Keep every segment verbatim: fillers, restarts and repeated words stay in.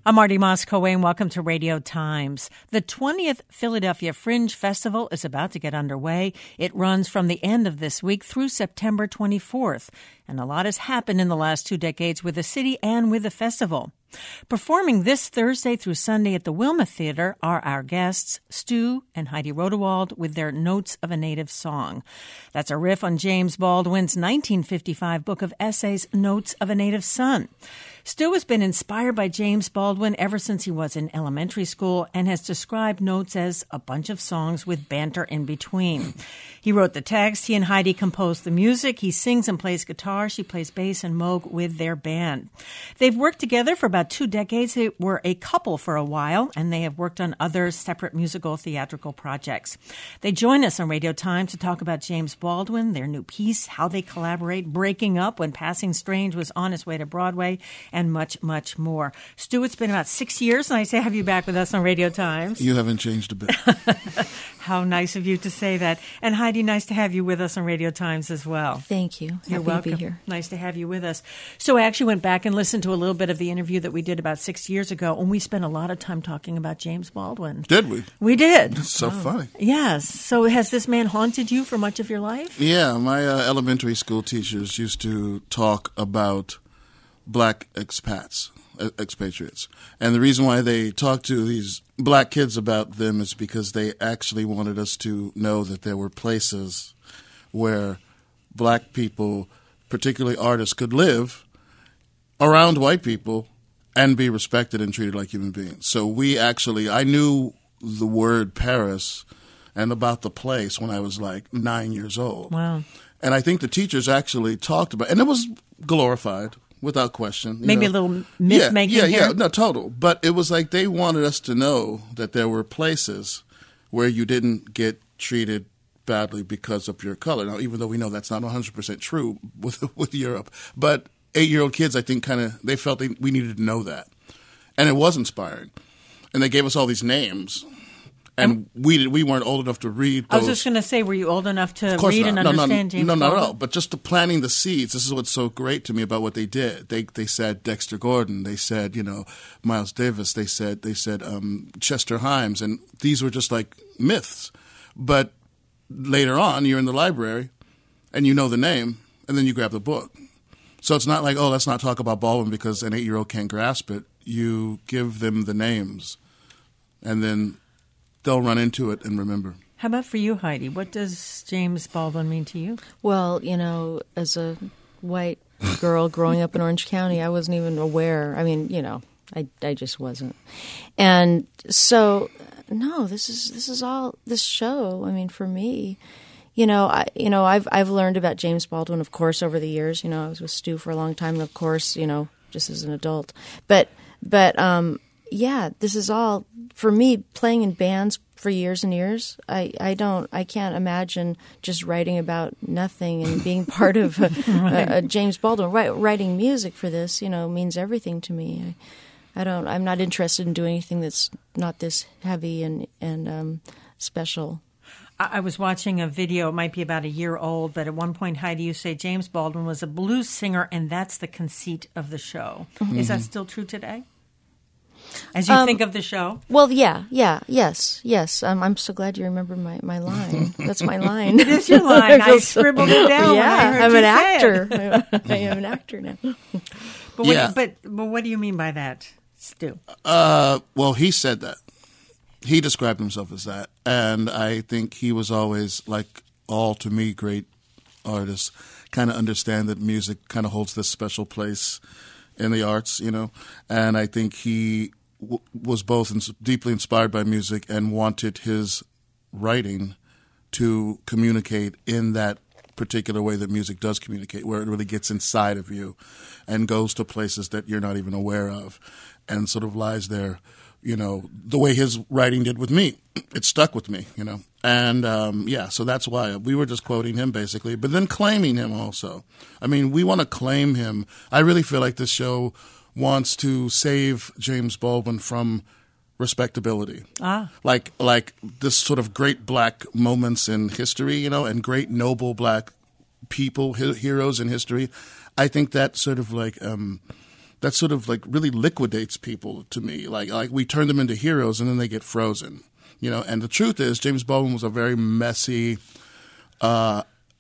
I'm Marty Moscoe, welcome to Radio Times. The twentieth Philadelphia Fringe Festival is about to get underway. It runs from the end of this week through September twenty-fourth. And a lot has happened in the last two decades with the city and with the festival. Performing this Thursday through Sunday at the Wilma Theater are our guests, Stu and Heidi Rodewald, with their Notes of a Native Song. That's a riff on James Baldwin's nineteen fifty-five book of essays, Notes of a Native Son. Stu has been inspired by James Baldwin ever since he was in elementary school and has described Notes as a bunch of songs with banter in between. He wrote the text. He and Heidi composed the music. He sings and plays guitar. She plays bass and moog with their band. They've worked together for about two decades. They were a couple for a while, and they have worked on other separate musical theatrical projects. They join us on Radio Times to talk about James Baldwin, their new piece, how they collaborate, breaking up when Passing Strange was on its way to Broadway, and much, much more. Stu, it's been about six years, and I say have you back with us on Radio Times. You haven't changed a bit. How nice of you to say that. And Heidi, nice to have you with us on Radio Times as well. Thank you. You're Happy welcome. to be here. Nice to have you with us. So I actually went back and listened to a little bit of the interview that we did about six years ago, and we spent a lot of time talking about James Baldwin. Did we? We did. That's so oh. funny. Yes. So has this man haunted you for much of your life? Yeah. My uh, elementary school teachers used to talk about black expats. expatriates. And the reason why they talked to these black kids about them is because they actually wanted us to know that there were places where black people, particularly artists, could live around white people and be respected and treated like human beings. So we actually, I knew the word Paris and about the place when I was like nine years old. Wow. And I think the teachers actually talked about, and it was glorified. Without question. You Maybe know. a little myth-making yeah, yeah, here? Yeah, no, total. But it was like they wanted us to know that there were places where you didn't get treated badly because of your color. Now, even though we know that's not one hundred percent true with with Europe. But eight-year-old kids, I think, kind of, they felt they, we needed to know that. And it was inspiring. And they gave us all these names. And we did, we weren't old enough to read those. I was just going to say, were you old enough to read not. and no, understand no, James No, Baldwin? not at all. But just to planting the seeds, this is what's so great to me about what they did. They they said Dexter Gordon. They said, you know, Miles Davis. They said they said um, Chester Himes. And these were just like myths. But later on, you're in the library, and you know the name, and then you grab the book. So it's not like, oh, let's not talk about Baldwin because an eight-year-old can't grasp it. You give them the names, and then they'll run into it and remember. How about for you, Heidi? What does James Baldwin mean to you? Well, you know, as a white girl growing up in Orange County, I wasn't even aware. I mean, you know, I, I just wasn't. And so, no, this is this is all this show. I mean, for me, you know, I you know, I've I've learned about James Baldwin, of course, over the years. You know, I was with Stu for a long time, and of course, you know, just as an adult. But but um. Yeah, this is all, for me, playing in bands for years and years, I, I don't, I can't imagine just writing about nothing and being part of a, right. a, a James Baldwin. Right, writing music for this, you know, means everything to me. I, I don't, I'm not interested in doing anything that's not this heavy and, and um, special. I was watching a video, it might be about a year old, but at one point, Heidi, you say James Baldwin was a blues singer, and that's the conceit of the show. Mm-hmm. Is that still true today? As you um, think of the show? Well, yeah, yeah, yes, yes. Um, I'm so glad you remember my, my line. That's my line. It is your line. I scribbled it down. Yeah, when I heard I'm you an say actor. It. I am an actor now. But, yeah. what, but but what do you mean by that, Stu? Uh, well, he said that. He described himself as that, and I think he was always, like all to me great artists, kind of understand that music kind of holds this special place in the arts, you know, and I think he w- was both ins- deeply inspired by music and wanted his writing to communicate in that particular way that music does communicate, where it really gets inside of you and goes to places that you're not even aware of and sort of lies there, you know, the way his writing did with me. It stuck with me, you know. And, um, yeah, so that's why we were just quoting him, basically, but then claiming him also. I mean, we want to claim him. I really feel like this show wants to save James Baldwin from respectability. Ah. Like, like this sort of great black moments in history, you know, and great noble black people, he- heroes in history. I think that sort of like um, that sort of like really liquidates people to me. Like like we turn them into heroes and then they get frozen, you know. And the truth is, James Baldwin was a very messy, uh,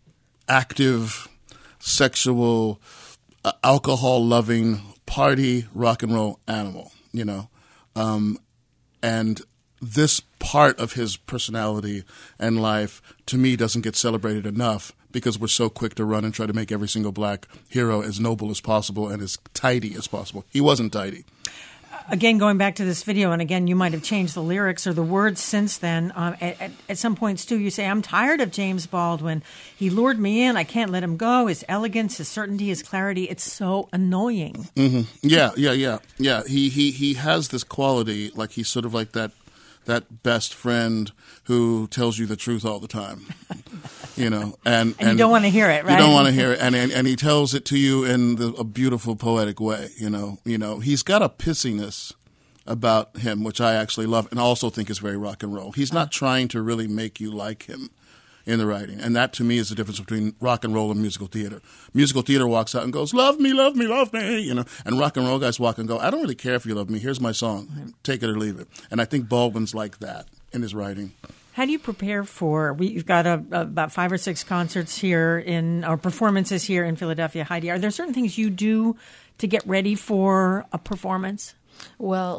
active, sexual, uh, alcohol-loving, party rock and roll animal, you know. Um, and this part of his personality and life, to me, doesn't get celebrated enough because we're so quick to run and try to make every single black hero as noble as possible and as tidy as possible. He wasn't tidy. Again, going back to this video, and again, you might have changed the lyrics or the words since then. Um, at, at, at some points, too, you say, I'm tired of James Baldwin. He lured me in. I can't let him go. His elegance, his certainty, his clarity, it's so annoying. Mm-hmm. Yeah, yeah, yeah. Yeah, he, he, he has this quality, like he's sort of like that that best friend who tells you the truth all the time, you know. And, and, and you don't want to hear it, right? You don't want to hear it, and, and and he tells it to you in the, a beautiful, poetic way, you know. You know, he's got a pissiness about him, which I actually love, and also think is very rock and roll. He's not trying to really make you like him in the writing, and that to me is the difference between rock and roll and musical theater. Musical theater walks out and goes, love me, love me, love me, you know, and rock and roll guys walk and go, I don't really care if you love me, here's my song, take it or leave it. And I think Baldwin's like that in his writing. How do you prepare for, we've got a, a, about five or six concerts here in, or performances here in Philadelphia, Heidi. Are there certain things you do to get ready for a performance? Well,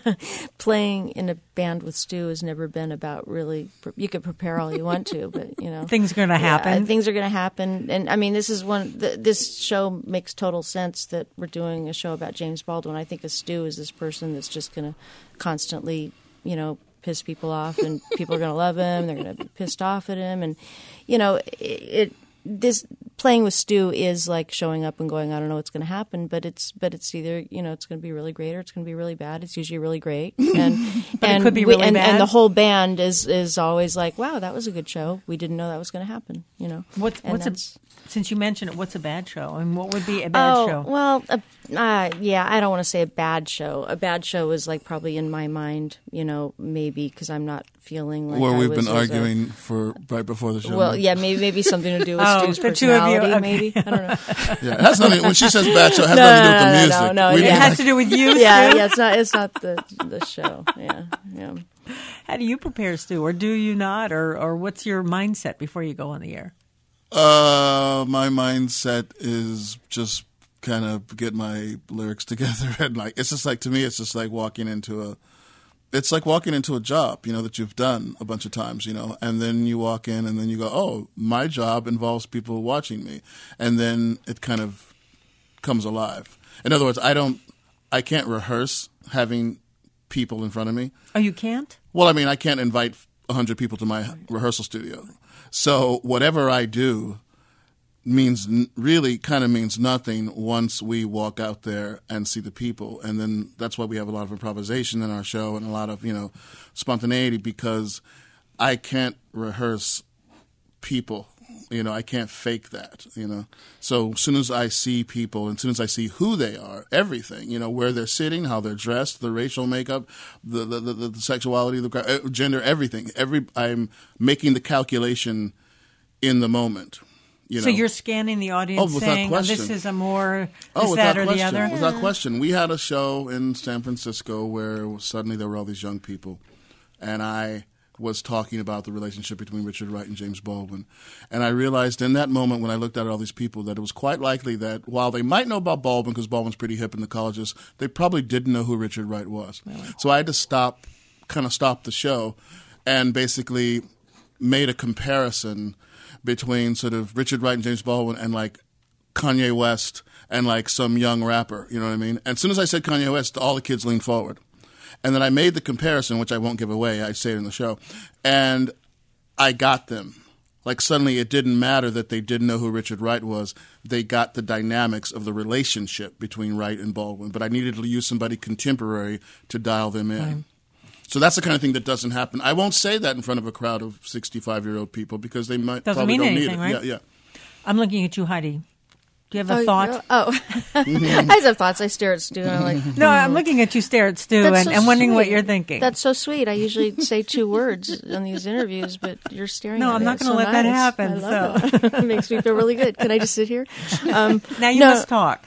playing in a band with Stu has never been about really, you could prepare all you want to, but, you know. Things are going to happen. Yeah, things are going to happen. And, I mean, this is one, th- this show makes total sense that we're doing a show about James Baldwin. I think of Stu as this person that's just going to constantly, you know, piss people off, and people are going to love him, they're going to be pissed off at him. And, you know, it, it this playing with Stu is like showing up and going, I don't know what's going to happen, but it's but it's either, you know, it's going to be really great or it's going to be really bad. It's usually really great, and but and it could be we, really and, bad. And the whole band is is always like, wow, that was a good show. We didn't know that was going to happen. You know, what's and what's a, since you mentioned it, what's a bad show? I mean, what would be a bad oh, show? Well, uh, uh, yeah, I don't want to say a bad show. A bad show is like probably in my mind, you know, maybe because I'm not feeling like Where I we've was been arguing a, for right before the show. Well, yeah, maybe maybe something to do with oh, Stu's the personality. Two of you, okay. Maybe I don't know. Yeah, it has nothing. When she says bad show, it has no, nothing to do with the no, music. No, no, We it has like, to do with you. Yeah, Stu? yeah. It's not. It's not the the show. Yeah, yeah. How do you prepare, Stu, or do you not, or or what's your mindset before you go on the air? Uh, my mindset is just kind of get my lyrics together, and like it's just like to me, it's just like walking into a. It's like walking into a job, you know, that you've done a bunch of times, you know, and then you walk in and then you go, oh, my job involves people watching me. And then it kind of comes alive. In other words, I don't, I can't rehearse having people in front of me. Oh, you can't? Well, I mean, I can't invite one hundred people to my rehearsal studio. So whatever I do means really kind of means nothing once we walk out there and see the people. And then that's why we have a lot of improvisation in our show and a lot of, you know, spontaneity, because I can't rehearse people. You know, I can't fake that, you know. So as soon as I see people and as soon as I see who they are, everything, you know, where they're sitting, how they're dressed, the racial makeup, the the, the, the sexuality, the gender, everything. Every I'm making the calculation in the moment. You know. So you're scanning the audience, oh, saying, oh, this is a more this, oh, that, or question. the other? Without question. We had a show in San Francisco where suddenly there were all these young people, and I was talking about the relationship between Richard Wright and James Baldwin. And I realized in that moment when I looked at all these people that it was quite likely that while they might know about Baldwin because Baldwin's pretty hip in the colleges, they probably didn't know who Richard Wright was. Really? So I had to stop, kind of stop the show and basically made a comparison between sort of Richard Wright and James Baldwin and like Kanye West and like some young rapper, you know what I mean? And as soon as I said Kanye West, all the kids leaned forward. And then I made the comparison, which I won't give away, I say it in the show, and I got them. Like suddenly it didn't matter that they didn't know who Richard Wright was. They got the dynamics of the relationship between Wright and Baldwin. But I needed to use somebody contemporary to dial them in. Right. So that's the kind of thing that doesn't happen. I won't say that in front of a crowd of sixty-five-year-old people because they might doesn't probably mean don't anything, need it. Right? Yeah, yeah. I'm looking at you, Heidi. Do you have a oh, thought? no- Oh, I have thoughts. I stare at Stu and I'm like, No, I'm looking at you stare at Stu That's and, so and wondering what sweet. you're thinking. That's so sweet. I usually say two words in these interviews, but you're staring No, at I'm me. not It's gonna so let that nice. happen, I love so. that. It makes me feel really good. Can I just sit here? Um, now you no. must talk.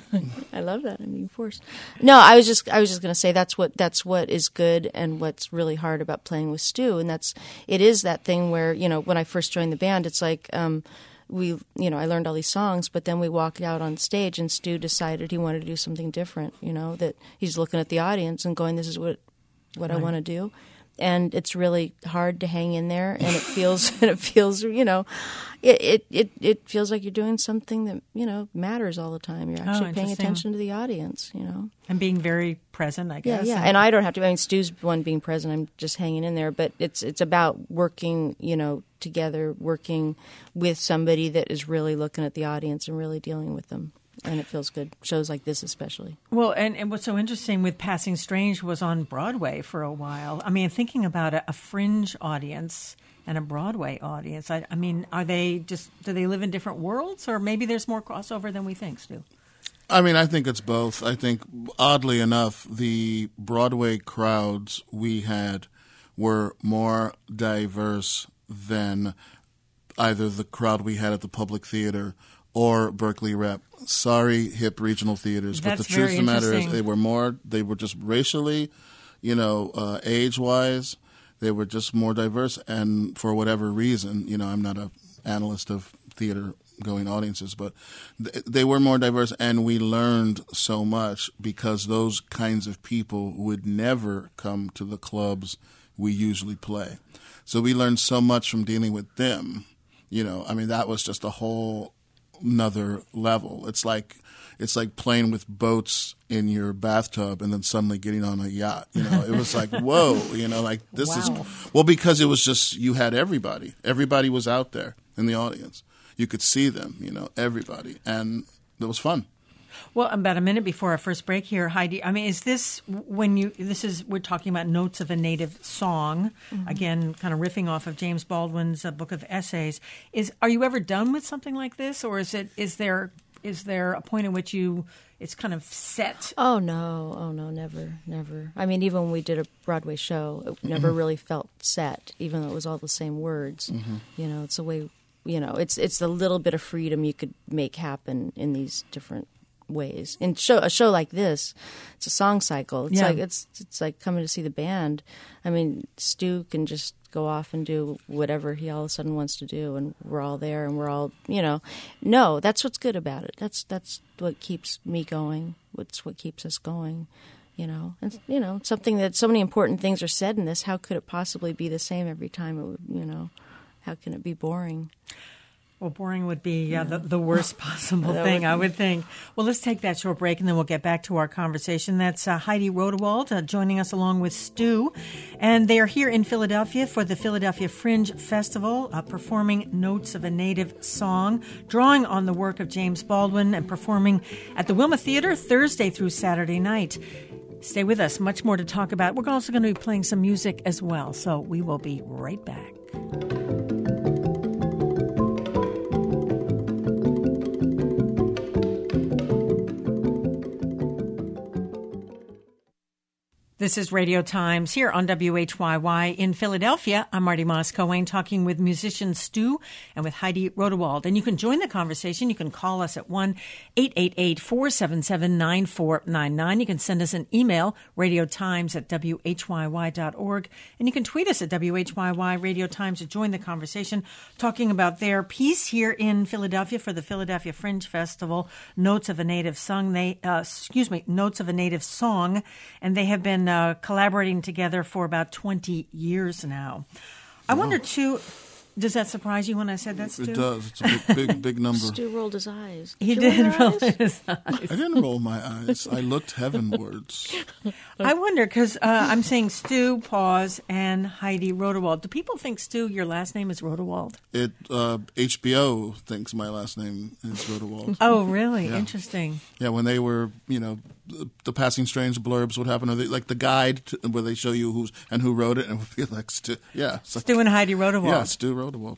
I love that. I'm being forced. No, I was just I was just going to say that's what that's what is good and what's really hard about playing with Stu, and that's it is that thing where, you know, when I first joined the band, it's like um, we, you know, I learned all these songs, but then we walked out on stage and Stu decided he wanted to do something different, you know, that he's looking at the audience and going, this is what what Right. I want to do. And it's really hard to hang in there, and it feels and it feels, you know, it, it, it, it feels like you're doing something that, you know, matters all the time. You're actually paying interesting. attention to the audience, you know. And being very present, I Yeah, guess. yeah. And I don't have to. I mean, Stu's the one being present. I'm just hanging in there. But it's it's about working, you know, together, working with somebody that is really looking at the audience and really dealing with them. And it feels good. Shows like this especially. Well, and, and what's so interesting with Passing Strange was on Broadway for a while. I mean, thinking about a, a fringe audience and a Broadway audience, I, I mean, are they just, do they live in different worlds? Or maybe there's more crossover than we think, Stu? I mean, I think it's both. I think, oddly enough, the Broadway crowds we had were more diverse than either the crowd we had at the Public Theater or Berkeley Rep. Sorry, hip regional theaters, but That's the truth of very the matter is interesting. they were more, they were just racially, you know, uh, age-wise, they were just more diverse, and for whatever reason, you know, I'm not an analyst of theater-going audiences, but th- they were more diverse, and we learned so much because those kinds of people would never come to the clubs we usually play. So we learned so much from dealing with them. You know, I mean, that was just a whole another level. It's like it's like playing with boats in your bathtub and then suddenly getting on a yacht. You know, it was like, whoa, you know, like this Wow. is well because it was just you had everybody. Everybody was out there in the audience. You could see them, you know, everybody, and it was fun. Well, about a minute before our first break here, Heidi, I mean, is this when you, this is, we're talking about Notes of a Native Song, mm-hmm. again, kind of riffing off of James Baldwin's uh, book of essays. Is, are you ever done with something like this, or is it, is there, is there a point in which you, it's kind of set? Oh, no. Oh, no, never, never. I mean, even when we did a Broadway show, it never really felt set, even though it was all the same words. Mm-hmm. You know, it's a way, you know, it's, it's a little bit of freedom you could make happen in these different ways. In show a show like this, it's a song cycle. It's Yeah. like it's it's like coming to see the band. I mean, Stu can just go off and do whatever he all of a sudden wants to do, and we're all there, and we're all, you know. No, that's what's good about it. That's that's what keeps me going. What's what keeps us going. You know, and you know, something that so many important things are said in this. How could it possibly be the same every time? It would, you know, how can it be boring? Well, boring would be yeah, the, the worst possible That thing, would- I would think. Well, let's take that short break, and then we'll get back to our conversation. That's uh, Heidi Rodewald uh, joining us along with Stu. And they are here in Philadelphia for the Philadelphia Fringe Festival, uh, performing Notes of a Native Song, drawing on the work of James Baldwin, and performing at the Wilma Theater Thursday through Saturday night. Stay with us. Much more to talk about. We're also going to be playing some music as well, so we will be right back. This is Radio Times here on W H Y Y in Philadelphia. I'm Marty Moss-Cohen talking with musician Stu and with Heidi Rodewald. And you can join the conversation. You can call us at one eight eight eight, four seven seven, nine four nine nine. You can send us an email, radiotimes at W H Y Y dot org. And you can tweet us at W H Y Y Radio Times to join the conversation, talking about their piece here in Philadelphia for the Philadelphia Fringe Festival, Notes of a Native Song. They, uh, excuse me, Notes of a Native Song. And they have been Uh, collaborating together for about twenty years now. I Wow. wonder, too, does that surprise you when I said that, Stu? It does. It's a big, big, big number. Stu rolled his eyes. He Did you did roll roll your eyes? his eyes. I didn't roll my eyes. I looked heavenwards. I wonder, because uh, I'm saying Stu, pause, and Heidi Rodewald. Do people think, Stu, your last name is Rodewald? It uh, H B O thinks my last name is Rodewald. Oh, really? Yeah. Interesting. Yeah, when they were, you know, the, the Passing Strange blurbs would happen, or they, like the guide to, where they show you who's and who wrote it, and it would be like Stu. Yeah, it's like, Stu and Heidi Rodewald. yeah, Stu Rodewald.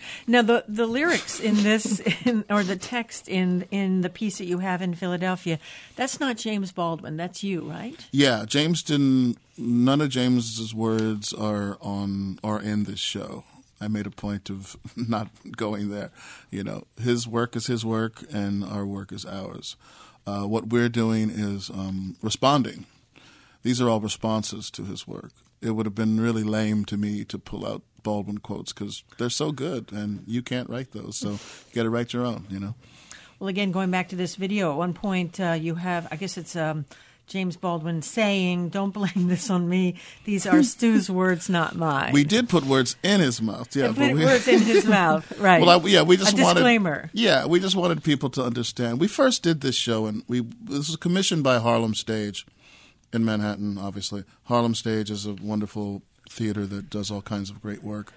Now, the the lyrics in this, in, or the text in in the piece that you have in Philadelphia, that's not James Baldwin. That's you, right? Yeah, James didn't. None of James's words are on are in this show. I made a point of not going there. You know, his work is his work, and our work is ours. Uh, what we're doing is um, responding. These are all responses to his work. It would have been really lame to me to pull out Baldwin quotes because they're so good, and you can't write those, so you got to write your own, you know. Well, again, going back to this video, at one point uh, you have, I guess it's um, James Baldwin saying, "Don't blame this on me. These are Stu's words, not mine." We did put words in his mouth, yeah. Put but we, words in his mouth, right? Well, I, yeah, we just a wanted disclaimer. Yeah, we just wanted people to understand. We first did this show, and we this was commissioned by Harlem Stage in Manhattan. Obviously, Harlem Stage is a wonderful theater that does all kinds of great work,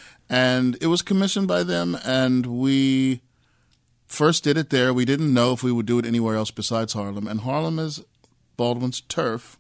and it was commissioned by them. And we first did it there. We didn't know if we would do it anywhere else besides Harlem, and Harlem is Baldwin's turf.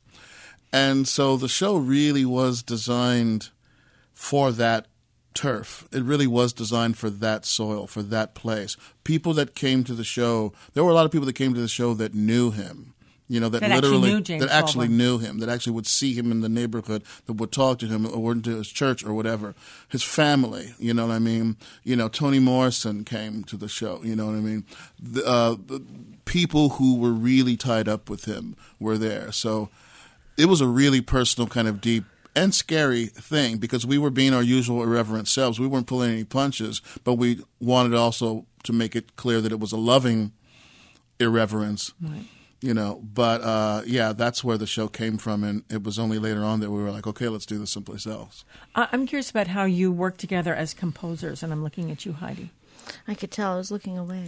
And so the show really was designed for that turf. It really was designed for that soil, for that place. People that came to the show, there were a lot of people that came to the show that knew him. You know, that, that literally actually knew James that actually Baldwin. knew him, that actually would see him in the neighborhood, that would talk to him or went to his church or whatever. His family, you know what I mean? You know, Toni Morrison came to the show, you know what I mean? The, uh, the people who were really tied up with him were there. So it was a really personal, kind of deep and scary thing because we were being our usual irreverent selves. We weren't pulling any punches, but we wanted also to make it clear that it was a loving irreverence. Right. You know, but uh, yeah, that's where the show came from, and it was only later on that we were like, okay, let's do this someplace else. I- I'm curious about how you work together as composers, and I'm looking at you, Heidi. I could tell I was looking away.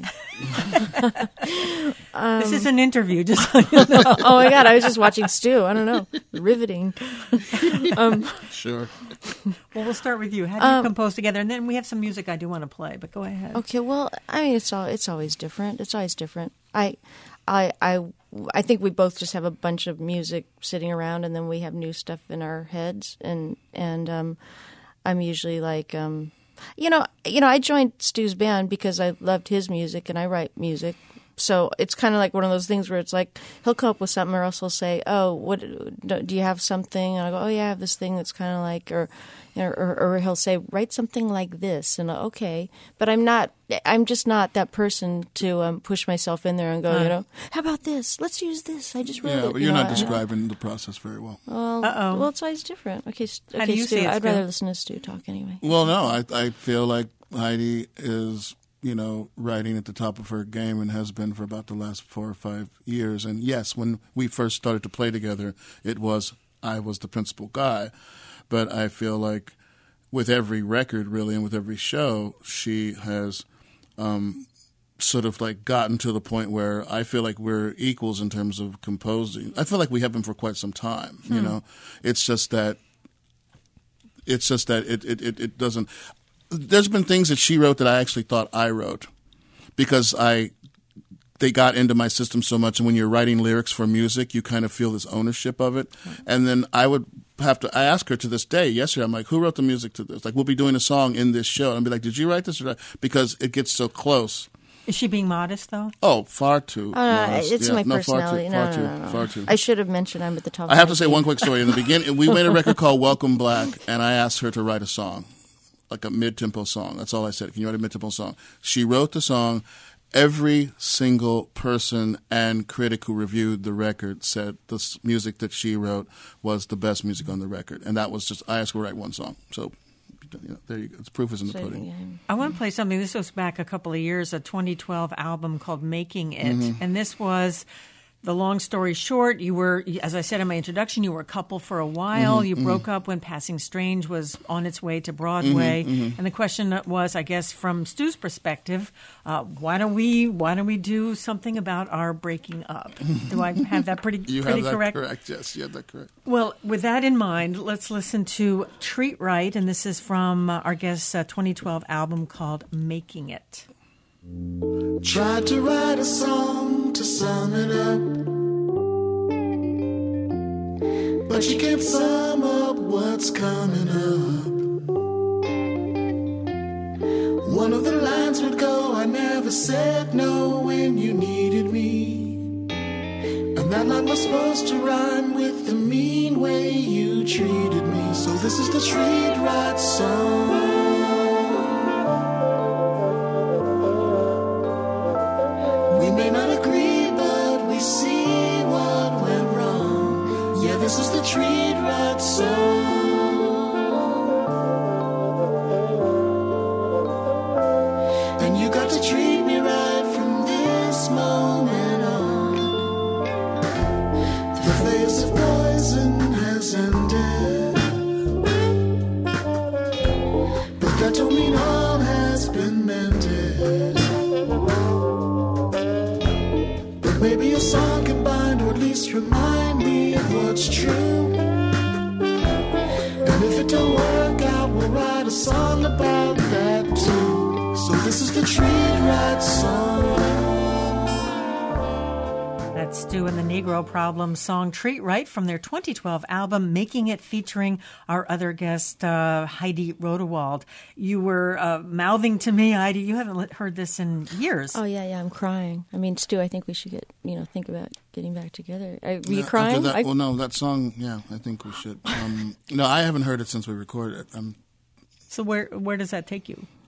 um, this is an interview, just so you know. Oh my God, I was just watching Stu. I don't know, riveting. um, Sure. Well, we'll start with you. How do you um, compose together? And then we have some music I do want to play, but go ahead. Okay, well, I mean, it's all it's always different. It's always different. I, I, I, I think we both just have a bunch of music sitting around, and then we have new stuff in our heads, and and um, I'm usually like. Um, You know, you know, I joined Stu's band because I loved his music and I write music. So it's kind of like one of those things where it's like he'll come up with something, or else he'll say, "Oh, what do you have something?" And I go, "Oh, yeah, I have this thing that's kind of like," or, you know, or, or he'll say, "Write something like this," and I'll, okay, but I'm not. I'm just not that person to um, push myself in there and go, uh, you know, how about this? Let's use this. I just wrote yeah, it. Yeah, but you're you know, not describing the process very well. Well, Uh-oh. well, it's always different. Okay, okay, How do you Stu, see it, I'd Stu? rather listen to Stu talk anyway. Well, no, I I feel like Heidi is, you know, writing at the top of her game and has been for about the last four or five years. And yes, when we first started to play together, it was I was the principal guy. But I feel like with every record, really, and with every show, she has um, sort of like gotten to the point where I feel like we're equals in terms of composing. I feel like we have been for quite some time, hmm. you know. It's just that it's just that it, it, it, it doesn't – there's been things that she wrote that I actually thought I wrote because I they got into my system so much. And when you're writing lyrics for music, you kind of feel this ownership of it. Right. And then I would have to – I ask her to this day, yesterday, I'm like, who wrote the music to this? Like, we'll be doing a song in this show. And I'll be like, did you write this? Because it gets so close. Is she being modest, though? Oh, far too uh, modest. It's yeah, my no, personality. Far too, no, far no, no, too, no. far too. I should have mentioned I'm at the top. I have to say one quick story. In the beginning, we made a record called Welcome Black, and I asked her to write a song, like a mid-tempo song. That's all I said. Can you write a mid-tempo song? She wrote the song. Every single person and critic who reviewed the record said the music that she wrote was the best music on the record. And that was just, I asked her to write one song. So, you know, there you go. The proof is in the So, pudding. yeah. I want to play something. This goes back a couple of years, a twenty twelve album called Making It. Mm-hmm. And this was, the long story short, you were, as I said in my introduction, you were a couple for a while. Mm-hmm, you mm-hmm. broke up when Passing Strange was on its way to Broadway. Mm-hmm, mm-hmm. And the question was, I guess, from Stu's perspective, uh, why don't we why don't we do something about our breaking up? Do I have that pretty, You pretty have that correct? correct. Yes, you have that correct. Well, with that in mind, let's listen to Treat Right, and this is from uh, our guest's uh, twenty twelve album called Making It. Tried to write a song to sum it up, but you can't sum up what's coming up. never said no when you needed me. And that line was supposed to rhyme with the mean way you treated me. So this is the treat right song. We may not agree, but we see what went wrong. Yeah, this is the treat right song. And you got to treat me right from this moment on. The phase of poison has ended, but that don't mean all has been mended. But maybe a song can bind, or at least remind me of what's true. And if it don't work out, we'll write a song about that too. So this is the treat right song. That's Stu and the Negro Problem song Treat Right from their twenty twelve album Making It, featuring our other guest, uh, Heidi Rodewald. You were uh, mouthing to me, Heidi, you haven't heard this in years. Oh, yeah, yeah, I'm crying. I mean, Stu, I think we should get, you know, think about getting back together. Uh, were you Yeah, crying? That, I, well, no, that song, yeah, I think we should. Um, no, I haven't heard it since we recorded it. Um, So where where does that take you?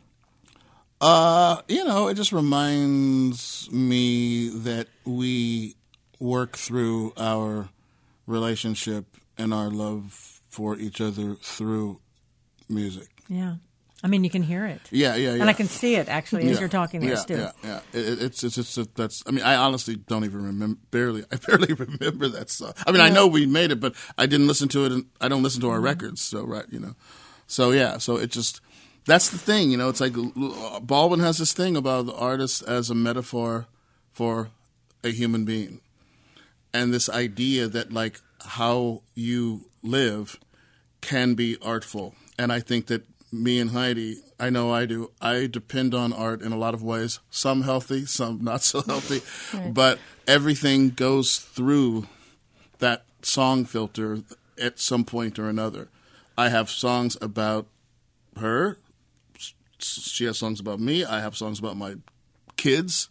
uh, you know, it just reminds me that we work through our relationship and our love for each other through music. Yeah. I mean, you can hear it. Yeah, yeah, yeah. And I can see it, actually, as Yeah, you're talking there, yeah, Stu. Yeah, yeah. It, it's it's just a, that's. I mean, I honestly don't even remember. Barely, I barely remember that song. I mean, I know we made it, but I didn't listen to it, and I don't listen to our records. So right, you know. So yeah, so it just that's the thing, you know. It's like Baldwin has this thing about the artist as a metaphor for a human being, and this idea that like how you live can be artful, and I think that. Me and Heidi, I know I do, I depend on art in a lot of ways, some healthy, some not so healthy, Right. But everything goes through that song filter at some point or another. I have songs about her, she has songs about me, I have songs about my kids,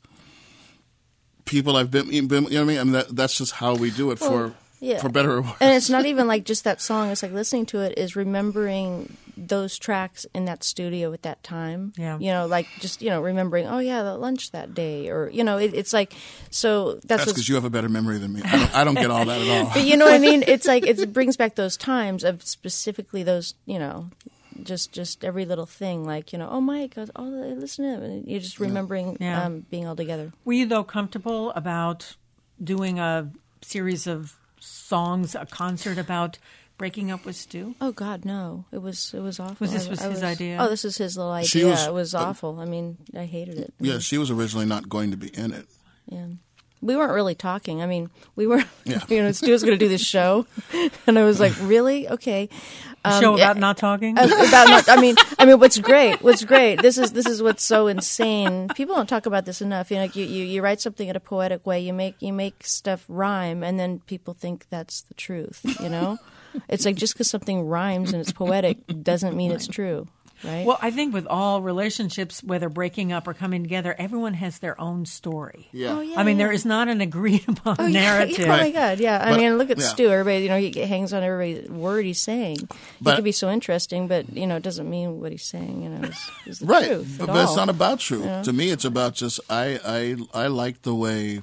people I've been, been you know what I mean? I mean that, that's just how we do it Well, for, yeah. for better or worse. And it's not even like just that song. It's like listening to it is remembering those tracks in that studio at that time. Yeah. You know, like just, you know, remembering, oh, yeah, the lunch that day. Or, you know, it, it's like, so that's, That's what's because you have a better memory than me. I don't, I don't get all that at all. But you know what I mean? It's like it brings back those times of specifically those, you know, just just every little thing. Like, you know, oh, Mike, oh, listen to him. And you're just remembering Yeah. um, being all together. Were you, though, comfortable about doing a series of songs, a concert about breaking up with Stu? Oh God, no! It was it was awful. Was this I- was I his idea? Oh, this is his little idea. She was- it was uh, awful. I mean, I hated it. Yeah, she was originally not going to be in it. Yeah. We weren't really talking. I mean, we were, Yeah. you know, Stu was going to do this show, and I was like, really? Okay. A show about not talking? Uh, about not, I mean, I mean, what's great? What's great? This is this is what's so insane. People don't talk about this enough. You know, like you, you, you write something in a poetic way. You make you make stuff rhyme, and then people think that's the truth. You know, it's like just because something rhymes and it's poetic doesn't mean it's true. Right? Well, I think with all relationships, whether breaking up or coming together, everyone has their own story. Yeah. Oh, yeah. I mean, there is not an agreed upon Oh, yeah, narrative. yeah, oh my God, yeah. I But- mean, look at yeah. Stu. Everybody, you know, he hangs on every word he's saying. He But- could be so interesting, but you know, it doesn't mean what he's saying. You know, is, is the Right, truth. but, at but it's all. not about truth. To me, it's about just I, I I like the way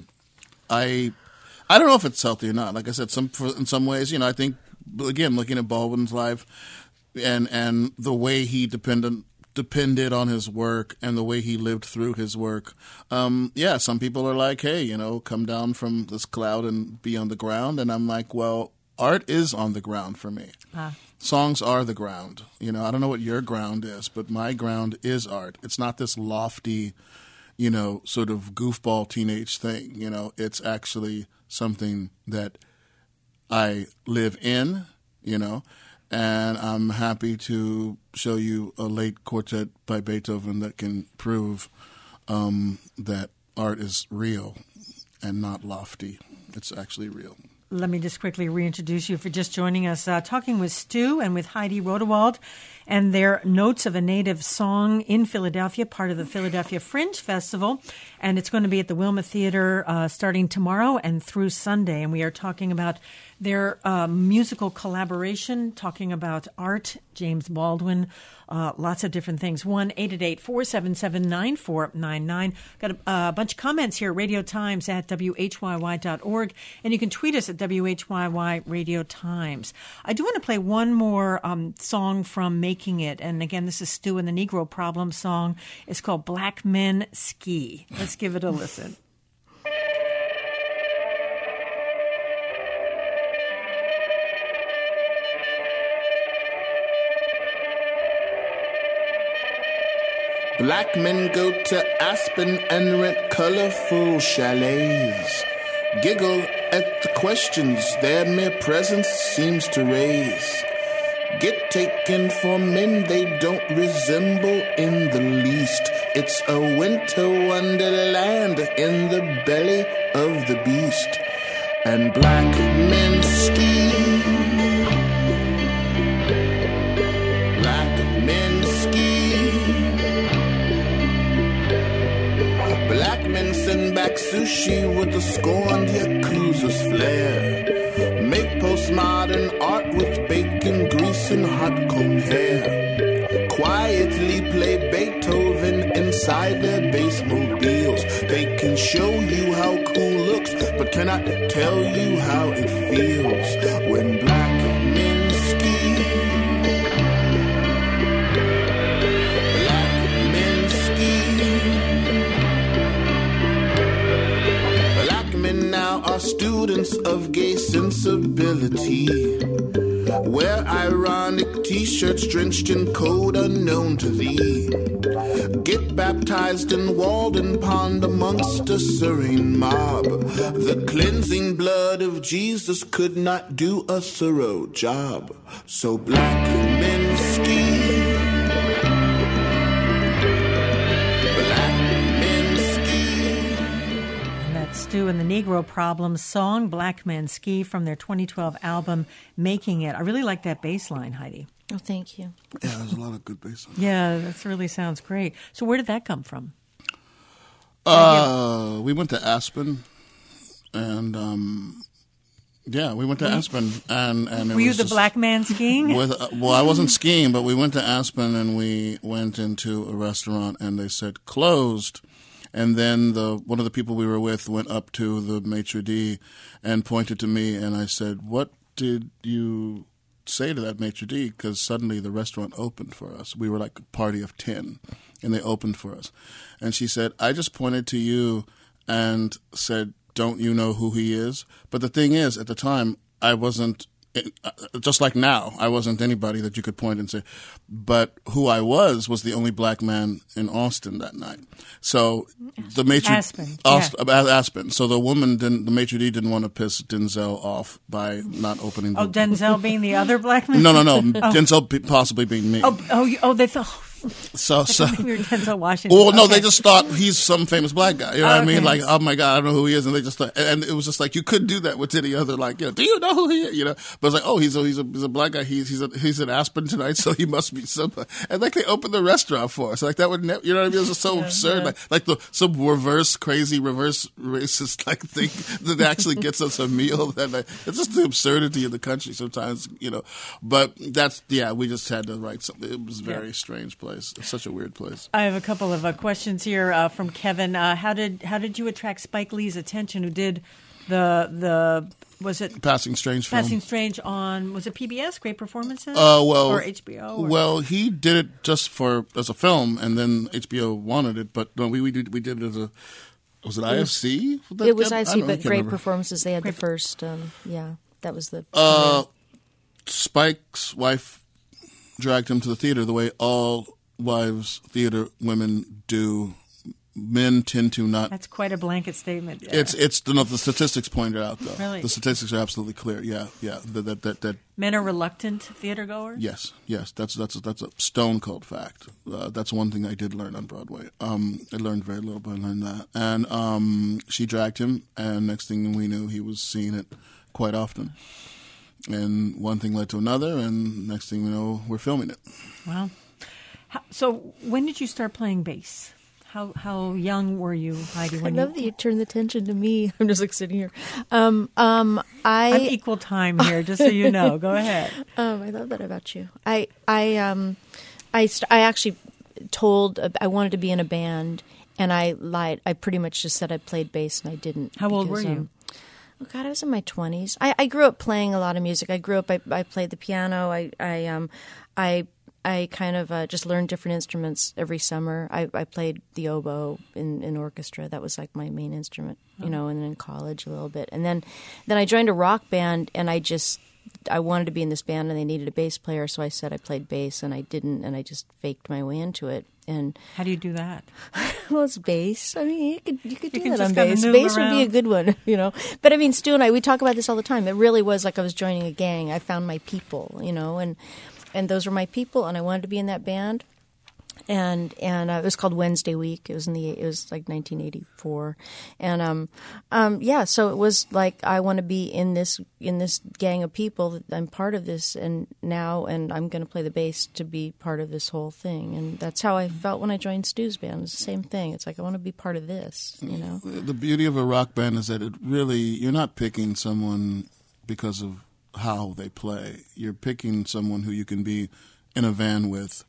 I I don't know if it's healthy or not. Like I said, some for, in some ways, you know, I think again looking at Baldwin's life and and the way he depended depended on his work and the way he lived through his work. Um, yeah, some people are like, hey, you know, come down from this cloud and be on the ground, and I'm like, well, art is on the ground for me. Ah. Songs are the ground. You know, I don't know what your ground is, but my ground is art. It's not this lofty, you know, sort of goofball teenage thing. You know, it's actually something that I live in, you know, and I'm happy to show you a late quartet by Beethoven that can prove um, that art is real and not lofty. It's actually real. let me just quickly reintroduce you for just joining us. Uh, talking with Stu and with Heidi Rodewald and their Notes of a Native Song in Philadelphia, part of the Philadelphia Fringe Festival. And it's going to be at the Wilma Theater uh, starting tomorrow and through Sunday. And we are talking about their uh, musical collaboration, talking about art, James Baldwin, uh, lots of different things. one eight eight eight, four seven seven, nine four nine nine. Got a, a bunch of comments here, Radio Times at W H Y Y dot org. And you can tweet us at W H Y Y Radio Times. I do want to play one more um, song from Making It. And again, this is Stu and the Negro Problem song. It's called Black Men Ski. Let's give it a listen. Black men go to Aspen and rent colorful chalets. Giggle at the questions their mere presence seems to raise. Get taken for men they don't resemble in the least. It's a winter wonderland in the belly of the beast. And black men ski. Black men ski. Black men send back sushi with a scorned Yakuza's flair. Make postmodern art with bacon grease and hot comb hair. Quietly play Beethoven inside their bass mobiles. They can show you how cool looks, but cannot tell you how it feels when black men ski. Black men ski. Black men now are students of gay sensibility. Wear ironic t-shirts drenched in code unknown to thee. Get baptized in Walden Pond amongst a serene mob. The cleansing blood of Jesus could not do a thorough job. So black men ski. Stu and the Negro Problem song, Black Men Ski, from their twenty twelve album, Making It. I really like that bass line, Heidi. Oh, thank you. Yeah, there's a lot of good bass lines. Yeah, that really sounds great. So where did that come from? Uh, we went to Aspen, and um, yeah, we went to Aspen, and and it were you was the just black man skiing? With, uh, well, I wasn't skiing, but we went to Aspen, and we went into a restaurant, and they said closed. And then the one of the people we were with went up to the maitre d' and pointed to me, and I said, "What did you say to that maitre d'?" Because suddenly the restaurant opened for us. We were like a party of ten, and they opened for us. And she said, "I just pointed to you and said, 'Don't you know who he is?'" But the thing is, at the time, I wasn't. Just like now, I wasn't anybody that you could point and say, but who I was was the only black man in Austin that night. So the maitre Aspen, Austin, yeah. Aspen. So the woman didn't, the maitre d' didn't want to piss Denzel off by not opening. The, oh, Denzel being the other black man? No, no, no. oh. Denzel be, possibly being me. Oh, oh, you, oh they thought. So, so. We were Denzel Washington. Well, no, okay. they just thought he's some famous black guy. You know oh, what I okay. mean? Like, oh my God, I don't know who he is. And they just thought, and it was just like, you couldn't do that with any other, like, you know, do you know who he is? You know, but it's like, oh, he's a, he's a, he's a black guy. He's, he's a, he's in Aspen tonight, so he must be somebody. And like, they opened the restaurant for us. Like, that would never, you know what I mean? It was just so yeah, absurd. Yeah. Like, like the, some reverse, crazy, reverse racist, like, thing that actually gets us a meal. That like, it's just the absurdity of the country sometimes, you know. But that's, yeah, we just had to write something. It was a very yeah. strange place. It's such a weird place. I have a couple of uh, questions here uh, from Kevin. Uh, how did how did you attract Spike Lee's attention? Who did the the was it Passing Strange film? Passing Strange on was it P B S? Great Performances? Uh, well, or H B O? Or? Well, he did it just for as a film, and then H B O wanted it. But no, we we did we did it as a was it I F C? It was I F C, but Great remember. Performances. They had Great the first. Um, yeah, that was the. Uh, Spike's wife dragged him to the theater the way all wives, theater women do. Men tend to not. That's quite a blanket statement. Yeah. It's it's the, no, the statistics point it out though. Really? The statistics are absolutely clear. Yeah, yeah. That that that. that Men are reluctant theater goers. Yes, yes. That's that's that's a stone cold fact. Uh, that's one thing I did learn on Broadway. Um, I learned very little, but I learned that. And um, she dragged him, and next thing we knew, he was seeing it quite often. And one thing led to another, and next thing we know, we're filming it. Wow. How, so when did you start playing bass? How how young were you, Heidi? When I love you, that you turned the attention to me. I'm just like sitting here. Um, um, I I'm equal time here, just so you know. Go ahead. Um, I love that about you. I I um I st- I actually told I wanted to be in a band, and I lied. I pretty much just said I played bass, and I didn't. How old because, were you? Um, oh God, I was in my twenties. I, I grew up playing a lot of music. I grew up. I, I played the piano. I I um I. I kind of uh, just learned different instruments every summer. I, I played the oboe in, in orchestra. That was like my main instrument, you know, and then in college a little bit. And then, then I joined a rock band, and I just, I wanted to be in this band, and they needed a bass player, so I said I played bass, and I didn't, and I just faked my way into it. And how do you do that? Well, it's bass. I mean, you could you could you do can that just on kinda bass. noodle Bass would be a around. good one, you know. But I mean, Stu and I, we talk about this all the time. It really was like I was joining a gang. I found my people, you know, and and those were my people, and I wanted to be in that band. And and uh, it was called Wednesday Week. It was in the it was like nineteen eighty-four, and um um yeah. So it was like I want to be in this in this gang of people. I'm part of this, and now and I'm going to play the bass to be part of this whole thing. And that's how I felt when I joined Stu's band. It was the same thing. It's like I want to be part of this. You know. The beauty of a rock band is that it really you're not picking someone because of how they play. You're picking someone who you can be in a van with,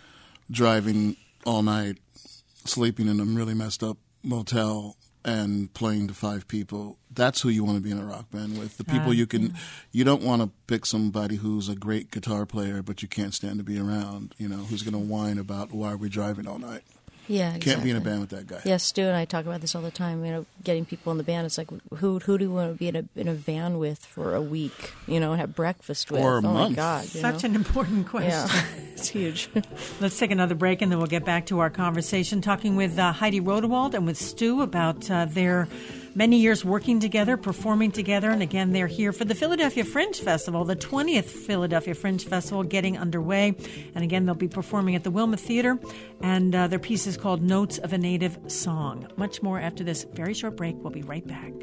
driving all night, sleeping in a really messed up motel, and playing to five people. That's who you want to be in a rock band with. The people Uh, you can. You don't want to pick somebody who's a great guitar player, but you can't stand to be around. You know, who's going to whine about why are we driving all night. Yeah, exactly. Can't be in a band with that guy. Yeah, Stu and I talk about this all the time. You know, getting people in the band. It's like who who do you want to be in a in a van with for a week? You know, and have breakfast with. Or a oh month. my God, you Such know? an important question. Yeah, it's huge. Let's take another break, and then we'll get back to our conversation, talking with uh, Heidi Rodewald and with Stu about uh, their many years working together, performing together. And again, they're here for the Philadelphia Fringe Festival, the twentieth Philadelphia Fringe Festival getting underway. And again, they'll be performing at the Wilma Theater, and uh, their piece is called Notes of a Native Song. Much more after this very short break. We'll be right back.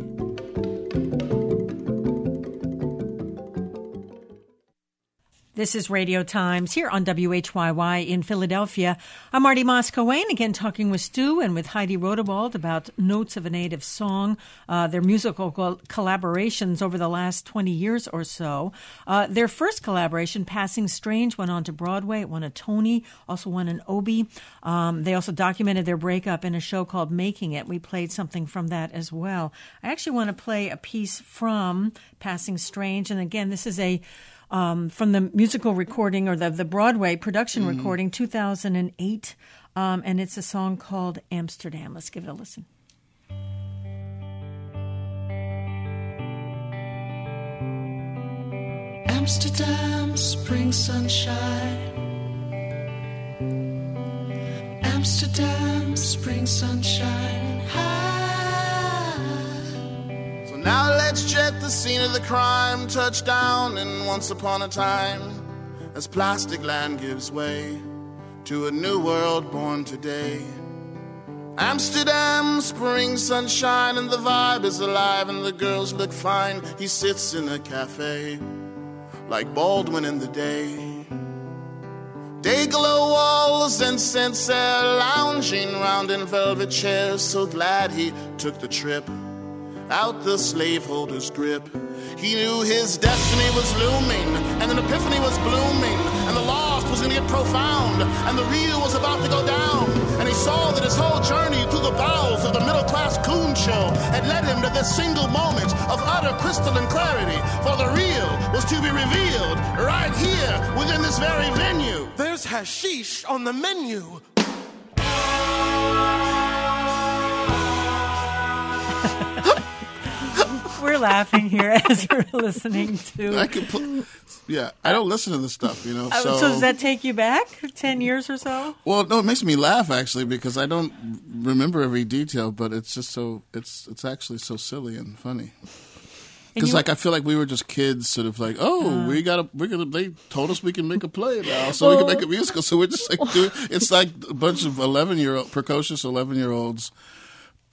This is Radio Times here on W H Y Y in Philadelphia. I'm Marty Moscowain, again talking with Stu and with Heidi Rodewald about Notes of a Native Song, uh, their musical col- collaborations over the last twenty years or so. Uh, their first collaboration, Passing Strange, went on to Broadway. It won a Tony, also won an Obie. Um, they also documented their breakup in a show called Making It. We played something from that as well. I actually want to play a piece from Passing Strange. And again, this is a Um, from the musical recording or the, the Broadway production mm. recording, two thousand eight, um, and it's a song called Amsterdam. Let's give it a listen. Amsterdam, spring sunshine. Amsterdam, spring sunshine. So now let's jet the scene of the crime, touchdown in once upon a time, as plastic land gives way to a new world born today. Amsterdam, spring sunshine, and the vibe is alive, and the girls look fine. He sits in a cafe like Baldwin in the day. Day-glow walls and incense air, lounging round in velvet chairs. So glad he took the trip out the slaveholder's grip. He knew his destiny was looming, and an epiphany was blooming, and the lost was going to get profound, and the real was about to go down. And he saw that his whole journey through the bowels of the middle-class coon show had led him to this single moment of utter crystalline clarity, for the real was to be revealed right here within this very venue. There's hashish on the menu. We're laughing here as we're listening to. I could put, yeah, I don't listen to this stuff, you know. Uh, So, so does that take you back ten years or so? well, no, it makes me laugh actually because I don't remember every detail, but it's just so it's it's actually so silly and funny. Because like I feel like we were just kids, sort of like, oh, uh, we gotta, we're gonna. They told us we can make a play now, so well, we can make a musical. So we're just like, doing, it's like a bunch of eleven year old precocious eleven year olds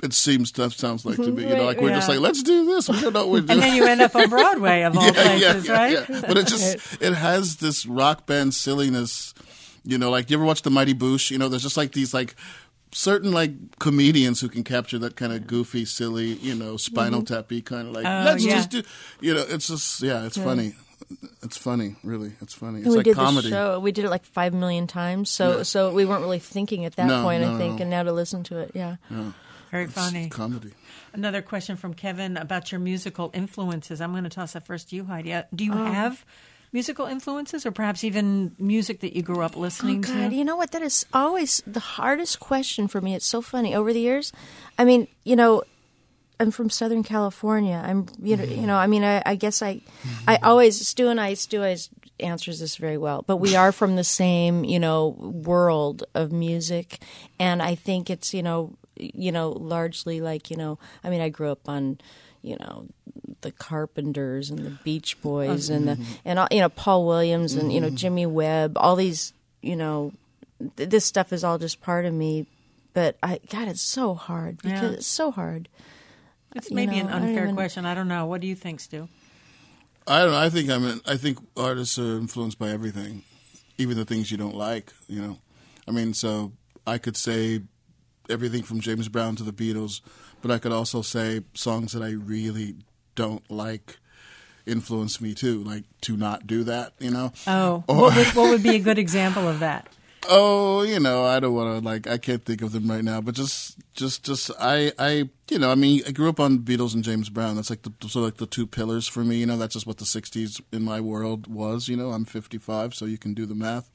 it seems that sounds like to me. You know, Right, like we're just yeah. like, let's do this. We don't know what we're doing. And then you end up on Broadway, of all yeah, places, yeah, right? yeah, yeah. But it just it has this rock band silliness. You know, like you ever watch the Mighty Boosh? You know, there's just like these like certain like comedians who can capture that kind of goofy, silly, you know, Spinal Mm-hmm. Tappy kind of like. Oh, let's yeah. just do. You know, it's just yeah, it's funny. It's funny, really. It's funny. It's we like did comedy. the show. We did it like five million times. So Yeah. so we weren't really thinking at that No, point. no, I think, no. and now to listen to it, yeah. Very funny. It's comedy. Another question from Kevin about your musical influences. I'm going to toss that first to you, Heidi. Uh, Do you Oh. have musical influences, or perhaps even music that you grew up Oh listening God! to? You know what? That is always the hardest question for me. It's so funny. Over the years, I mean, you know, I'm from Southern California. I'm, you know, you know. I mean, I, I guess I, I always Stu and I. Stu always answers this very well. But we are from the same, you know, world of music, and I think it's, you know, you know, largely like, you know. I mean, I grew up on, you know, the Carpenters and the Beach Boys and the and all, you know, Paul Williams and you know Jimmy Webb. All these, you know, th- this stuff is all just part of me. But I, God, it's so hard because Yeah. it's so hard. It's you maybe know, an I don't unfair even- question. I don't know. What do you think, Stu? I don't know. I think I mean I think artists are influenced by everything, even the things you don't like. You know, I mean, so I could say everything from James Brown to the Beatles, but I could also say songs that I really don't like influence me too, like to not do that. You know. Oh, Or- what, would, what would be a good example of that? Oh, you know, I don't want to like. I can't think of them right now, but just, just, just, I, I, you know, I mean, I grew up on Beatles and James Brown. That's like the sort of like the two pillars for me. You know, that's just what the sixties in my world was. You know, I'm fifty-five, so you can do the math.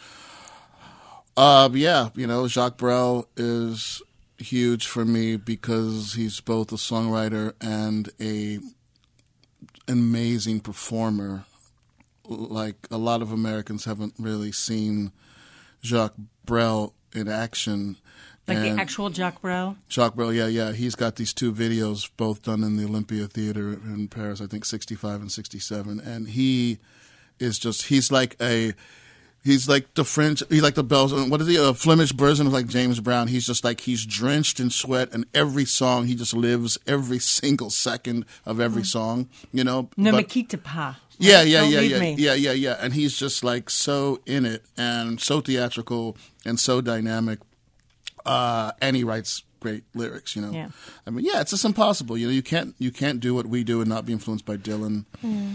Uh, yeah, you know, Jacques Brel is huge for me because he's both a songwriter and a amazing performer. Like a lot of Americans haven't really seen Jacques Brel in action. Like And the actual Jacques Brel? Jacques Brel, yeah, yeah. He's got these two videos, both done in the Olympia Theater in Paris, I think sixty-five and sixty-seven. And he is just, he's like a, he's like the French, he's like the Bells, what is he, a Flemish version of like James Brown. He's just like, he's drenched in sweat, and every song, he just lives every single second of every song, you know. Ne me But- quitte pas. yeah, yeah, Don't yeah, leave yeah, me. yeah, yeah, yeah. And he's just like so in it and so theatrical and so dynamic. Uh, and he writes great lyrics, you know. Yeah. I mean, yeah, it's just impossible. You know, you can't you can't do what we do and not be influenced by Dylan.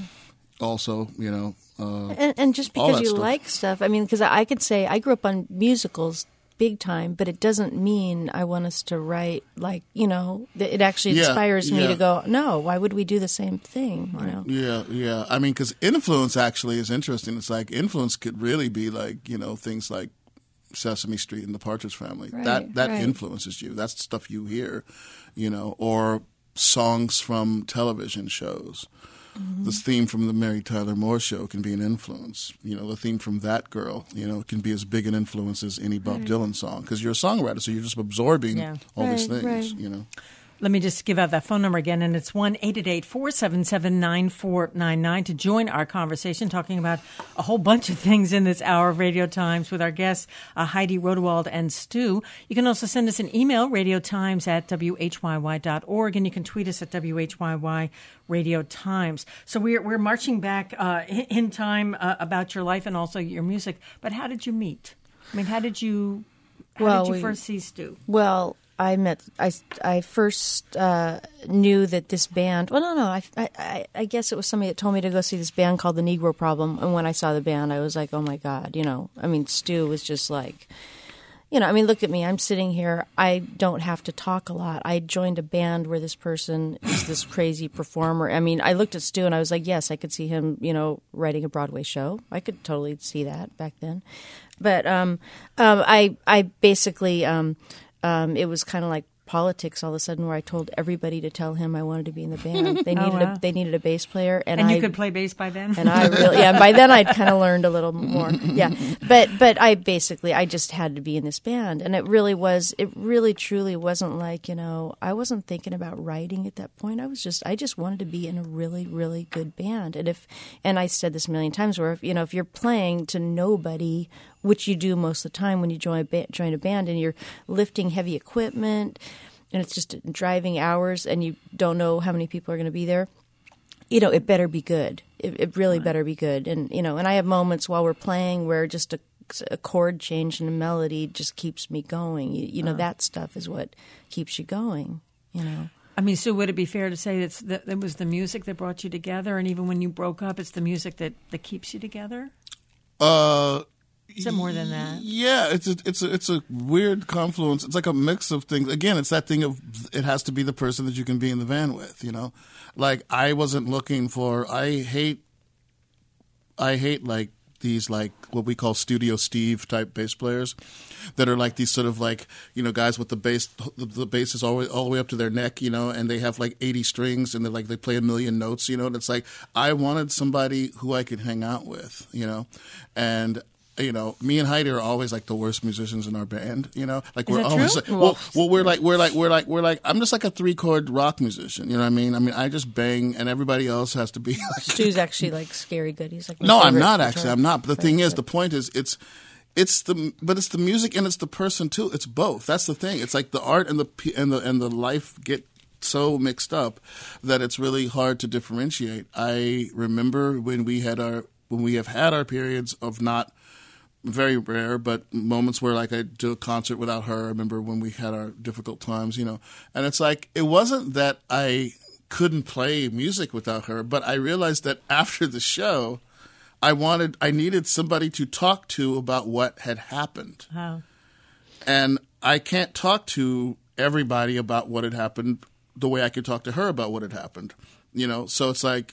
Also, you know. Uh, And, and just All because that you stuff. like stuff, I mean, because I, I could say I grew up on musicals big time, but it doesn't mean I want us to write like, you know, th- it actually Yeah, inspires me yeah. to go, no, why would we do the same thing, you know? yeah, yeah. I mean, because influence actually is interesting. It's like influence could really be like, you know, things like Sesame Street and the Partridge Family. Right, that that right. influences you. That's stuff you hear, you know, or songs from television shows. Mm-hmm. The theme from the Mary Tyler Moore Show can be an influence. You know, the theme from That Girl, you know, can be as big an influence as any Bob Dylan song because you're a songwriter, so you're just absorbing Yeah. all these Right, things, right. you know. Let me just give out that phone number again, and it's one eight eight eight, four seven seven, nine four nine nine to join our conversation, talking about a whole bunch of things in this hour of Radio Times with our guests, uh, Heidi Rodewald and Stu. You can also send us an email, radiotimes at w h y y dot org, and you can tweet us at W H Y Y Radio Times. So we're, we're marching back uh, in, in time uh, about your life and also your music. But how did you meet? I mean, how did you, how Well, did you we- first see Stu? Well, I met. I, I first uh, knew that this band. Well, no, no. I, I, I guess it was somebody that told me to go see this band called the Negro Problem. And when I saw the band, I was like, "Oh my God!" You know. I mean, Stu was just like, you know. I mean, look at me. I'm sitting here. I don't have to talk a lot. I joined a band where this person is this crazy performer. I mean, I looked at Stu and I was like, yes, I could see him. You know, writing a Broadway show. I could totally see that back then. But um, um, I, I basically. Um, Um, it was kind of like politics all of a sudden, where I told everybody to tell him I wanted to be in the band. They needed wow. a they needed a bass player, and, And I you could play bass by then? and I really yeah. By then I'd kind of learned a little more, yeah. But but I basically I just had to be in this band, and it really was it really truly wasn't like, you know, I wasn't thinking about writing at that point. I was just I just wanted to be in a really really good band, and if and I said this a million times, where if, you know, if you're playing to nobody, which you do most of the time when you join a ba- join a band, and you're lifting heavy equipment, and it's just driving hours, and you don't know how many people are going to be there, you know, it better be good. It, it really right. better be good. And, you know, and I have moments while we're playing where just a, a chord change in a melody just keeps me going. You, you know, uh-huh. that stuff is what keeps you going, you know. I mean, so would it be fair to say it's that it was the music that brought you together, and even when you broke up, it's the music that, that keeps you together? Uh, Is it more than that? Yeah, it's a, it's a, it's a weird confluence. It's like a mix of things. Again, it's that thing of it has to be the person that you can be in the van with, you know? Like, I wasn't looking for, I hate, I hate like these like what we call Studio Steve type bass players that are like these sort of like, you know, guys with the bass, the, the bass is all, all the way up to their neck, you know, and they have like eighty strings and they're like, they play a million notes, you know, and it's like, I wanted somebody who I could hang out with, you know, and you know, me and Heidi are always like the worst musicians in our band. You know, like Is we're that always true? like, well, well, we're like, we're like, we're like, we're like. I'm just like a three chord rock musician. You know what I mean? I mean, I just bang, and everybody else has to be. Like, Stu's actually like scary good. He's like, my no, I'm favorite not guitar actually. I'm not. But the player. thing is, the point is, it's. It's the but it's the music and it's the person too. It's both. That's the thing. It's like the art and the p- and the and the life get so mixed up that it's really hard to differentiate. I remember when we had our when we have had our periods of not. Very rare, but moments where like I do a concert without her. I remember when we had our difficult times, you know, and it's like, it wasn't that I couldn't play music without her, but I realized that after the show, I wanted, I needed somebody to talk to about what had happened. Wow. And I can't talk to everybody about what had happened the way I could talk to her about what had happened, you know? So it's like,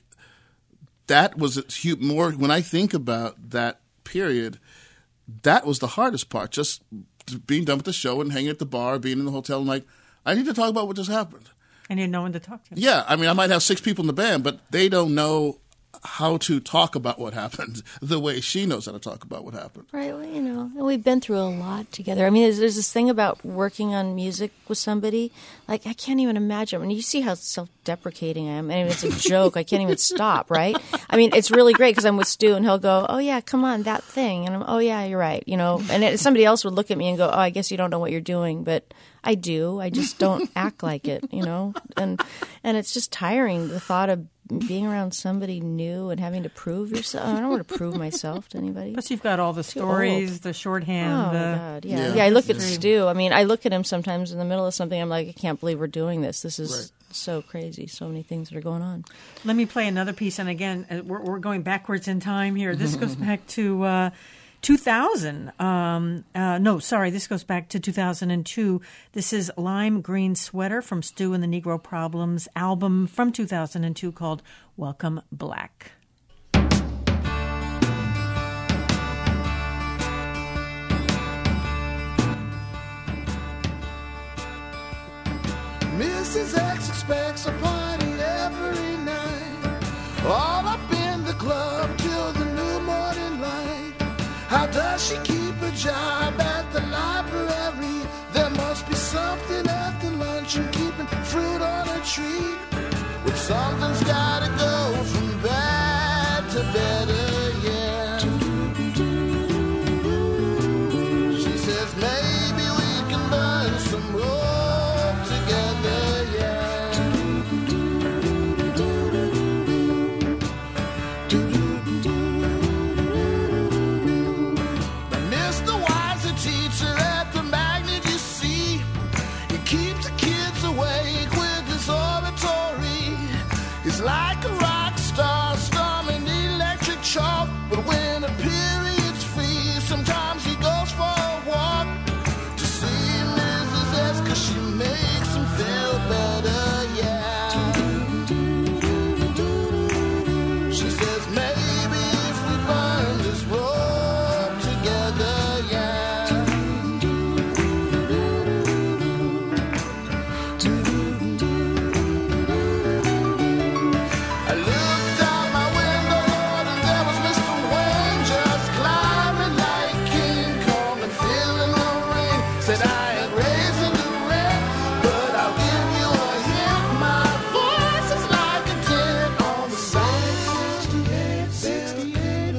that was more, when I think about that period, that was the hardest part, just being done with the show and hanging at the bar, being in the hotel, and like, I need to talk about what just happened. And you had no one to talk to. Yeah, I mean, I might have six people in the band, but they don't know how to talk about what happened the way she knows how to talk about what happened. Right, well, you know, and we've been through a lot together. I mean, there's, there's this thing about working on music with somebody. Like, I can't even imagine. I mean, you see how self-deprecating I am. I mean, it's a joke. I can't even stop, right? I mean, it's really great because I'm with Stu and he'll go, oh, yeah, come on, that thing. And I'm, oh, yeah, you're right. You know, and it, somebody else would look at me and go, oh, I guess you don't know what you're doing. But I do. I just don't act like it, you know? And and it's just tiring, the thought of being around somebody new and having to prove yourself. I don't want to prove myself to anybody. Plus, you've got all the stories, the shorthand. Oh, the, my God. Yeah. Yeah. yeah, I look at Stu. I mean, I look at him sometimes in the middle of something. I'm like, I can't believe we're doing this. This is Right. so crazy. So many things that are going on. Let me play another piece. And again, uh, we're, we're going backwards in time here. This goes back to uh, two thousand. Um, uh, no, sorry, this goes back to two thousand two. This is Lime Green Sweater from Stu and the Negro Problems album from two thousand two called Welcome Black. Missus X expects a party every night, all up in the club till the new morning light. How does she keep a job at the library? There must be something at the lunch and keeping fruit on a tree. But something's gotta go from bad to better, yeah. She says maybe we can burn some rope together, yeah. Mister Wise, a teacher at the magnet, you see, he keeps the kids awake with his oratory. He's like a rock star, storming electric chalk. But when a period's free, sometimes he goes for a walk to see Missus S, 'cause she makes him feel better, yeah. She says maybe if we burn this rope together, yeah. I looked out my window, Lord, and there was Mister Wayne just climbing like King Kong and feeling the rain. Said I ain't raising the rent, but I'll give you a hint. My voice is like a tent on the side. sixty-eight, sixty-eight,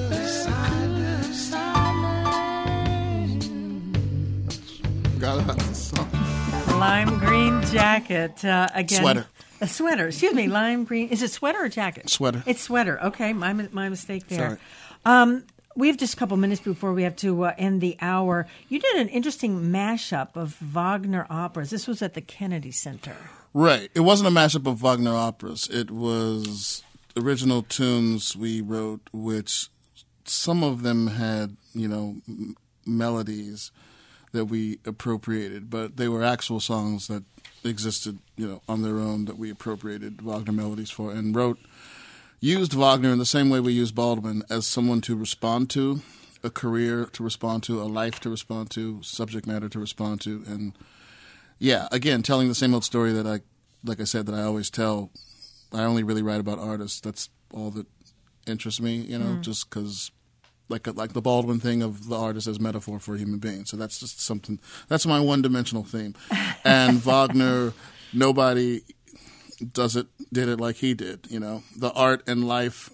Forgot about the song. Lime Green green jacket. Uh, again. Sweater. A sweater. Excuse me, lime green. Is it sweater or jacket? Sweater. It's sweater. Okay, my my mistake there. Sorry. Um, we have just a couple minutes before we have to uh, end the hour. You did an interesting mashup of Wagner operas. This was at the Kennedy Center. Right. It wasn't a mashup of Wagner operas. It was original tunes we wrote, which some of them had, you know, m- melodies that we appropriated, but they were actual songs that existed, you know, on their own that we appropriated Wagner melodies for and wrote. Used Wagner in the same way we use Baldwin as someone to respond to, a career to respond to, a life to respond to, subject matter to respond to, and yeah, again, telling the same old story that I, like I said, that I always tell. I only really write about artists. That's all that interests me, you know, mm. just because, like like the Baldwin thing of the artist as metaphor for a human being. So that's just something. That's my one-dimensional theme. And Wagner, nobody does it did it like he did. You know, the art and life.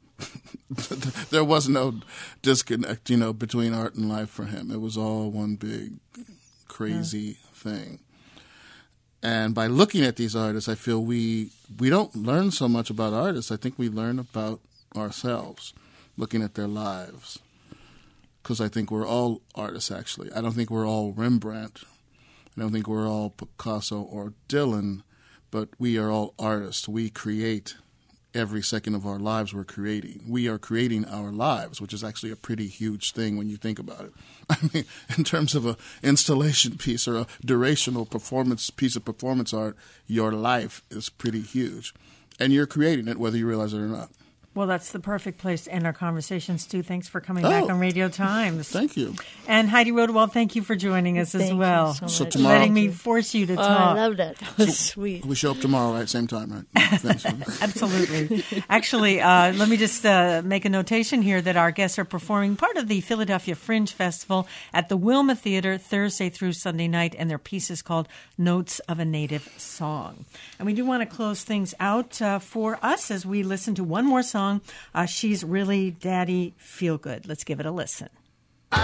There was no disconnect, you know, between art and life for him. It was all one big crazy yeah. thing. And by looking at these artists, I feel we we don't learn so much about artists. I think we learn about ourselves, looking at their lives. Because I think we're all artists, actually. I don't think we're all Rembrandt. I don't think we're all Picasso or Dylan, but we are all artists. We create every second of our lives we're creating. We are creating our lives, which is actually a pretty huge thing when you think about it. I mean, in terms of an installation piece or a durational performance piece of performance art, your life is pretty huge. And you're creating it whether you realize it or not. Well, that's the perfect place to end our conversation, Stu. Thanks for coming oh, back on Radio Times. Thank you. And Heidi Rodewald, thank you for joining us thank as well. You so, so much. tomorrow, letting me force you to oh, talk. I loved it. That was so, sweet. We show up tomorrow, right? Same time, right? Absolutely. Actually, uh, let me just uh, make a notation here that our guests are performing part of the Philadelphia Fringe Festival at the Wilma Theater Thursday through Sunday night, and their piece is called Notes of a Native Song. And we do want to close things out uh, for us as we listen to one more song. Uh, She's Really Daddy Feel Good. Let's give it a listen. The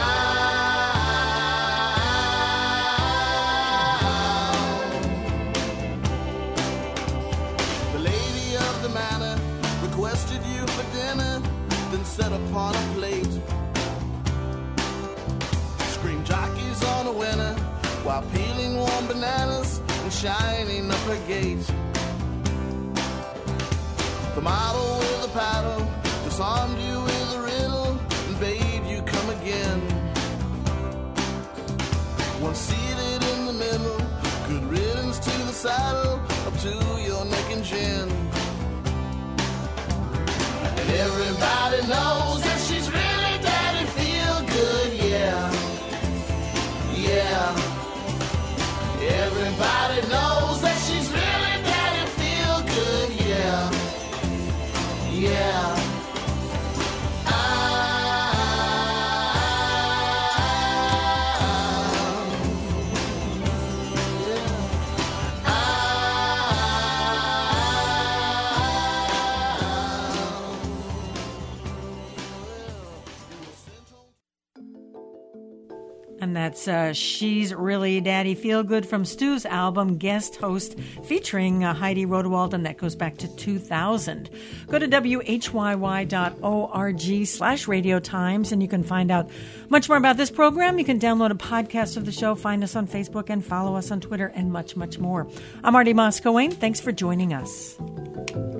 lady of the manor requested you for dinner, then set upon a plate. Scream jockeys on a winner while peeling warm bananas and shining up her gate. The model with a paddle disarmed you with a riddle and bade you come again. One seated in the middle, good riddance to the saddle, up to your neck and chin. And everybody knows that she's really daddy feel good, yeah, yeah. Everybody knows that she's really daddy feel good, yeah, yeah. And that's uh, She's Really Daddy Feel Good from Stu's album Guest Host, featuring uh, Heidi Rodewald, and that goes back to two thousand. Go to W H Y Y dot org slash Radio Times, and you can find out much more about this program. You can download a podcast of the show, find us on Facebook, and follow us on Twitter, and much, much more. I'm Artie Moscowain. Thanks for joining us.